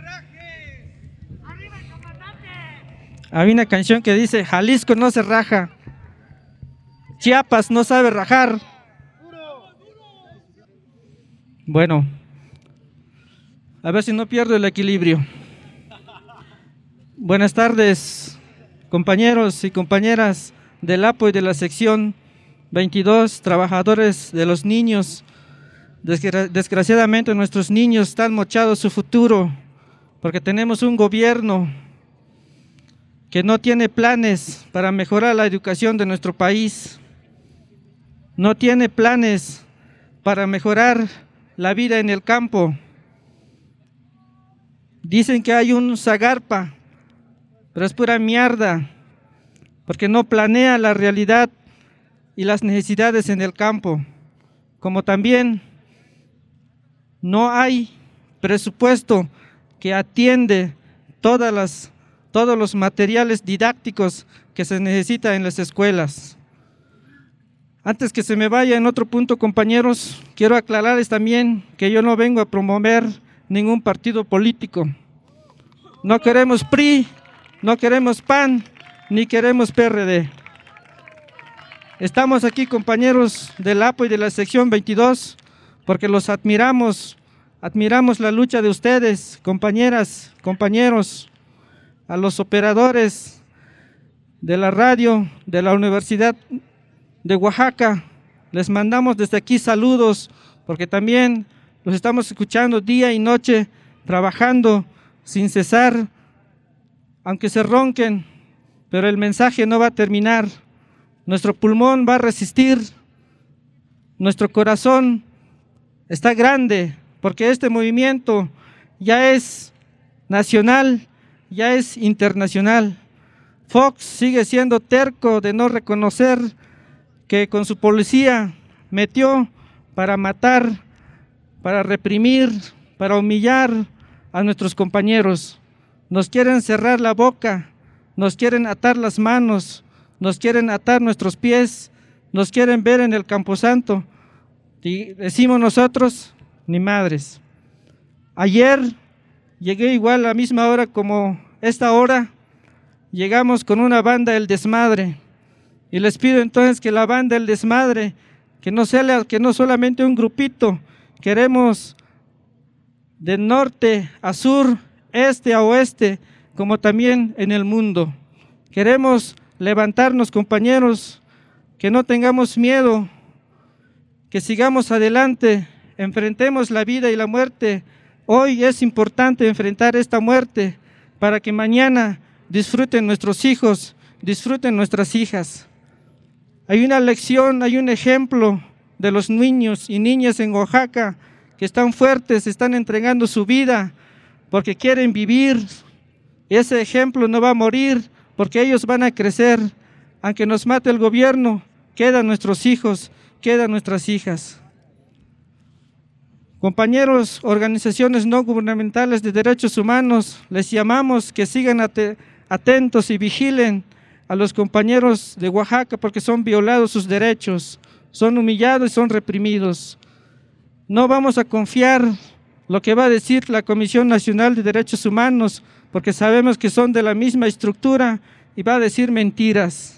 Hay una canción que dice: Jalisco no se raja, Chiapas no sabe rajar. Bueno, a ver si no pierdo el equilibrio. Buenas tardes, compañeros y compañeras del APO y de la sección 22, trabajadores de los niños. Desgraciadamente nuestros niños están mochados su futuro porque tenemos un gobierno que no tiene planes para mejorar la educación de nuestro país, no tiene planes para mejorar la vida en el campo. Dicen que hay un Zagarpa, pero es pura mierda, porque no planea la realidad y las necesidades en el campo, como también no hay presupuesto que atiende todos los materiales didácticos que se necesitan en las escuelas. Antes que se me vaya en otro punto, compañeros, quiero aclararles también que yo no vengo a promover ningún partido político. No queremos PRI, no queremos PAN, ni queremos PRD. Estamos aquí, compañeros del APO y de la sección 22, porque los admiramos la lucha de ustedes, compañeras, compañeros, a los operadores de la radio de la Universidad de Oaxaca. Les mandamos desde aquí saludos, porque también los estamos escuchando día y noche, trabajando sin cesar, aunque se ronquen, pero el mensaje no va a terminar. Nuestro pulmón va a resistir, nuestro corazón está grande, porque este movimiento ya es nacional, ya es internacional. Fox sigue siendo terco de no reconocer que con su policía metió para matar, para reprimir, para humillar a nuestros compañeros. Nos quieren cerrar la boca, nos quieren atar las manos, nos quieren atar nuestros pies, nos quieren ver en el camposanto. Y decimos nosotros, ni madres. Ayer llegué igual a la misma hora como esta hora, llegamos con una banda El Desmadre, y les pido entonces que la banda El Desmadre, que no solamente un grupito, queremos de norte a sur, este a oeste, como también en el mundo. Queremos levantarnos, compañeros, que no tengamos miedo, que sigamos adelante, enfrentemos la vida y la muerte. Hoy es importante enfrentar esta muerte para que mañana disfruten nuestros hijos, disfruten nuestras hijas. Hay una lección, hay un ejemplo de los niños y niñas en Oaxaca que están fuertes, están entregando su vida porque quieren vivir. Ese ejemplo no va a morir porque ellos van a crecer. Aunque nos mate el gobierno, quedan nuestros hijos, quedan nuestras hijas. Compañeros, organizaciones no gubernamentales de derechos humanos, les llamamos que sigan atentos y vigilen a los compañeros de Oaxaca porque son violados sus derechos, son humillados y son reprimidos. No vamos a confiar lo que va a decir la Comisión Nacional de Derechos Humanos porque sabemos que son de la misma estructura y va a decir mentiras.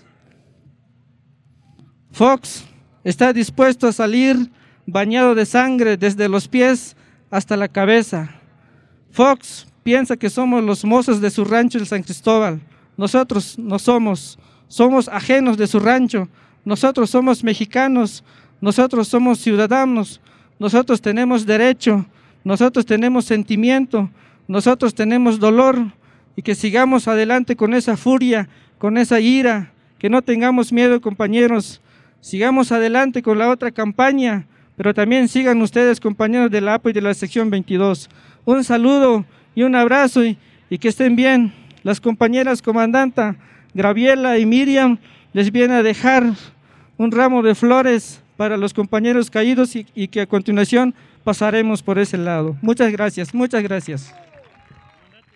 Fox está dispuesto a salir bañado de sangre desde los pies hasta la cabeza. Fox piensa que somos los mozos de su rancho en San Cristóbal. Nosotros no somos ajenos de su rancho. Nosotros somos mexicanos, nosotros somos ciudadanos, nosotros tenemos derecho, nosotros tenemos sentimiento, nosotros tenemos dolor, y que sigamos adelante con esa furia, con esa ira, que no tengamos miedo, compañeros. Sigamos adelante con la otra campaña, pero también sigan ustedes, compañeros de la APO y de la sección 22. Un saludo y un abrazo y que estén bien. Las compañeras comandanta Graviela y Miriam les vienen a dejar un ramo de flores para los compañeros caídos y que a continuación pasaremos por ese lado. Muchas gracias, muchas gracias.